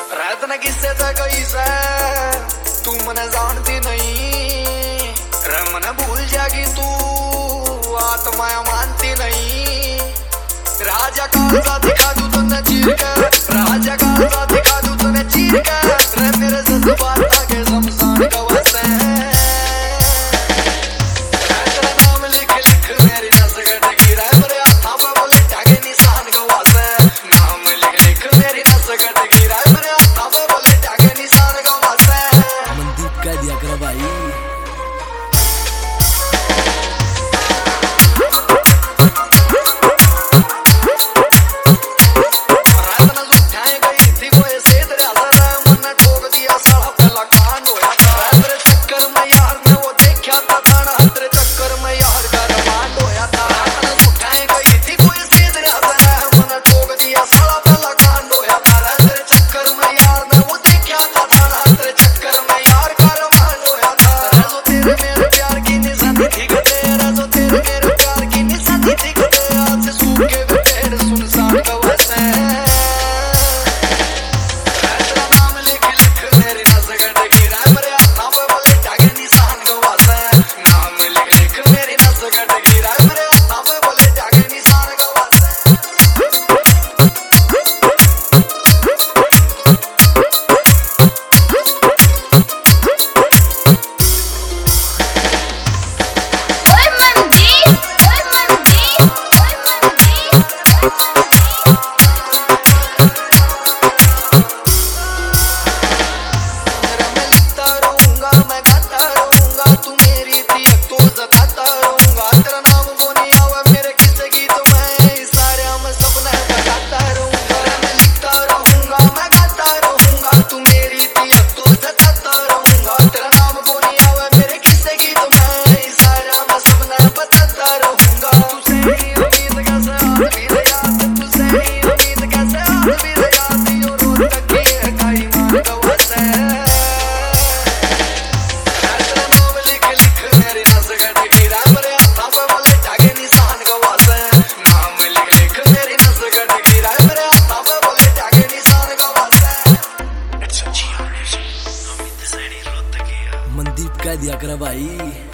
रात न किससे था कोई से तू मने जानती नहीं रे मने भूल जागी तू आत्मा मानती नहीं। राजा का दिखा दूं तूने चीर के राजा का दिखा दूं तूने चीर के रे मेरे जज्बात आगे शमशान का वसे तेरा नाम लिख लिख मेरी नस कट गिरा मेरे हाथों पे बोले जाके निशान का वसे नाम लिख लिख मेरी नस कट गिरा मेरे हाथों पे बोले जाके निशान का वसे। मनदीप कह दिया कर भाई। मनदीप कह दिया कर भाई।